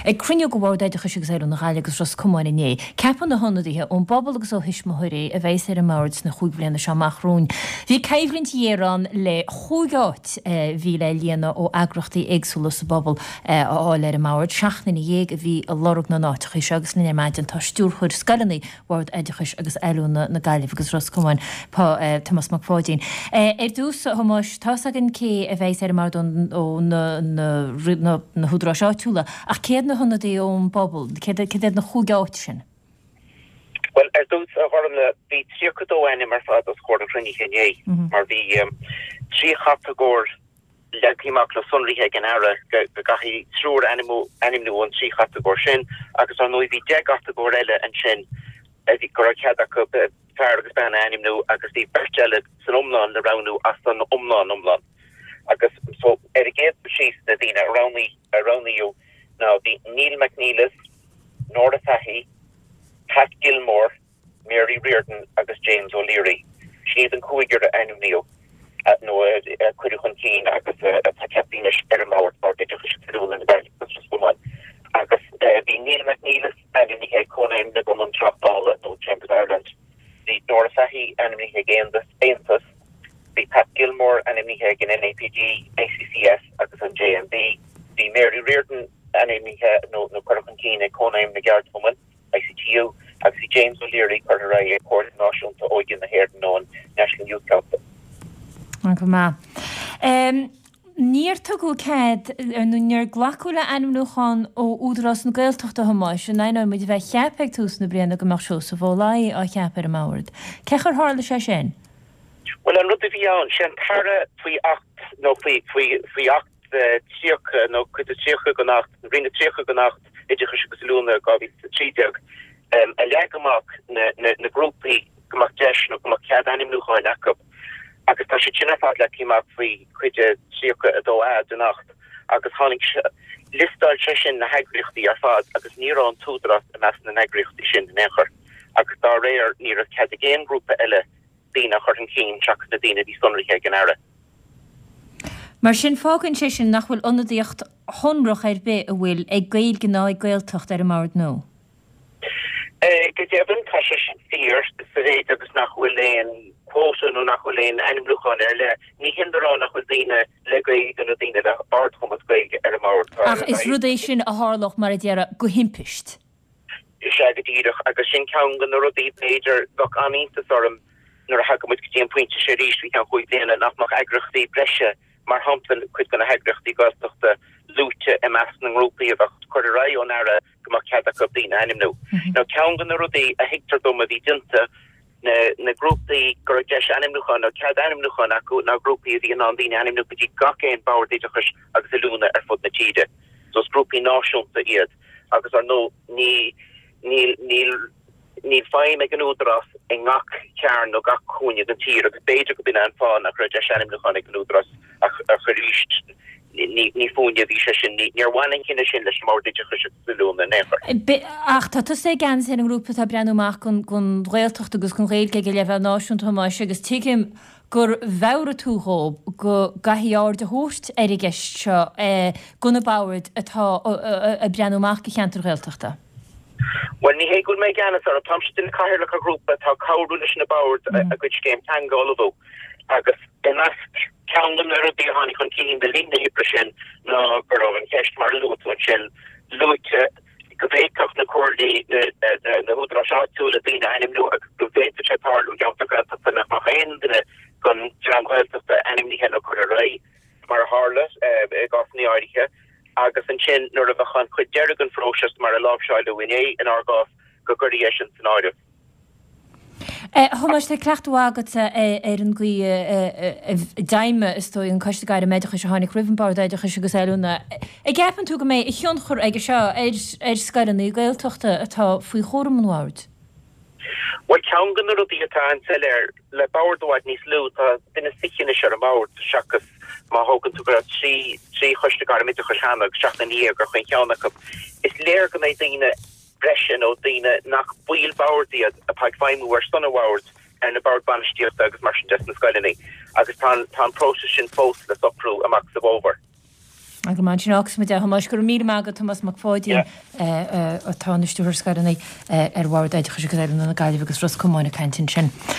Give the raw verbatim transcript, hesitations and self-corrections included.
Ag crinne go bhór deidir chuise éú na gáile agus ros cumáin inné. Ceapan na honnaíthe ón bobbal agus ó hisismothirí a bhééis ar a mát na chuúblianna seachhrún. Bhí caimhlinn Éireann le chúgáit bhí le líana ó agrachtaí éagsúla sa bobbal áil ar a máir seachna na dhéag a bhí a lorug na náitichis agus na maidid an tá stúrchuir scalaní bhd éidirchis agus eúna na gaiileh agus ros cumáin pá Thomas McFaudín. Er dús thomas tá agin cé a bhééis ar mar ó na húdrá seáúla ach céad na honna ón bobbal, céad na chúgáit sin. Well, er dús a bharna bhí tríocadó aine mar fad a scór an chruinní chéné, mar bhí trí chatagóir leagíach le sunrithe gan ara go gaithí trúr animú animnú an trí chatagóir sin, agus an nó bhí de chatagóir eile an sin a bhí go ceada go fear agus ben animnú agus bhí berteile san omláin le ranú as an omláin omláin. Agus so er a géad síos na dtíine aránaí aránaíú ná bhí Neil McNeilis, Norda Fahy, Pat Gilmore, Mary Reardon agus James O'Leary. She's an cuigur animneo at no cuidu chun cín agus a captain er mawr or de chusú in the bed just one. Agus the Neil McNeilis animni he conaim the Bumon Trap Ball at no Champions Ireland. The Norda Fahy animni he again the Spainsus. The Pat Gilmore animni he again N A P G, A C C S agus an J M B. The Mary Reardon animni he no no cuidu chun cín e conaim the Guard Woman. I C T U, actually James O'Leary, Carteray, coordination to Oigan the Hair known National Youth Council. Okay, ma. Um, Níor tugu cad an níor glacúla animnúchan ó údras na gailtochta hamáis, an nain muid bheith cheapeg tús na brianna go mar seo sa bhólaí a cheapar a máward. Cechar hála sé sin? Well, an rudda bhí an, sin cara fui acht, no fui fui acht tíocha, no cuid a tíocha go nacht, rinne tíocha go nacht, idir chus agus lúna gaví trídeag. Um, a legamach na, na, na grúpi gomach deis no gomach cead animnúchan acab. Agus tá sé tsinna fad le cíach fui cuide tíocha a dó a de nacht. Agus hánig listáil sé sin na heagrichtaí ar fad agus nírán túdras a meas na heagrichtaí sin den échar. Agus dá réir nír a cead a géan grúpa eile dína chuir an cín seach na dína dí sunrithe gan aire. Mar sin fágann sé sin nach bhfuil ionadaíocht honrach ar be a bhfuil ag gail gná ag gailtocht ar a máir nó? Go deabann tá sé sin fíor sa réit agus nach bhfuil léon quóta nó nach bhfuil léon animblúcháin ar le ní hindarrá nach bhfuil daoine le gail gan a daoine le ardchumas gail ar a máir. Ach is rudééis sin a hálach mar a dhearra go himpiist? Is sé go díirech agus sin ceann gan na rudaí péidir gach aníontas orm nuair a hagamid go dtíon pointe sé ríis bhí ceann chuig léana nach nach eagrachtaí breise mar hamplan chuid gan na heagrachtaí gáilteachta lúte a meas na grúpaí a chuidirrá ón ara gomach cead a dína animnú. Now ceann gan na rudaí a hiictar dom a bhí dinta na na grúpaí gur deis animnúchan nó cead animnúchan acu na grúpaí a bhí an dína animnú go dtí gacéin báir déidirchas agus a lúna ar fud na tíide. So grúpaí náisiúnta iad agus ar nó ní ní ní ní fáim ag an údras i ngach cearn nó gach cúine an tír agus beidir go bin an fáin a gur deis animnúchan ag an údras a churíist ní fúnne bhí sé sin níor bhhain cinine sin leis mór déidir chus lúna néfar. Ach tá tu sé gan sin an grúpa tá breanúach gon gon réaltocht agus gon réilge go lebh náisiúnta hamáis agus tuigim gur bhera túthób go gahiíár de thuirt ar i gceist seo gona báid atá a breanúach go cheantar réaltochta. Well, ní hé gúil mé ganas ar a tamstin caiir le a grúpa tá cáú leis na báid a go céim tan gáilbhú agus in as ceann na rudaí a tháinig chun cín de lína hipra sin ná gur an ceist mar lúta sin lúte go bhéicach na cuairdaí na údra seáúla daoine animnú agus go bhéidir sé párlú geamta gata nach mar chéanna gon teanghilteachta animníthe na chuidirrá mar hálas ag gáfnaí áirithe agus an sin nuair a bhechan chuid deirgan fróisist mar a lábhseáilú iné in argáf go gurí sin san áidir. Thomas te clechtú agat ar an gí daime istói an caiiste gaiir méidecha se hánig rihanbáir daidecha se go éúna. I gceapan tú go mé i thion chur aige seo ar scaranna gailtochta atá faoi chóram an bháid. Well, ceann gan na rudaí atá an seir le báirdóid níos lú tá duine sichinne se a máir seachas má hógann tú go trí trí chuiste gar mit chu seanach seach na níor gur chuin ceannach is léir go mé daoine bresin ó daoine nach buil báirdaí a paid feimú ar sanna bháirt ar na báir banistíocht agus mar sin des na scoilinaí agus tá tá prósa sin fós le soprú amach sa bóver. A go man sin ach me de hamas gur mí agad Thomas McFáidín táistúir scarna ar bhhar éidir chu go na gaiileh agus ros cumáinna cantin sin.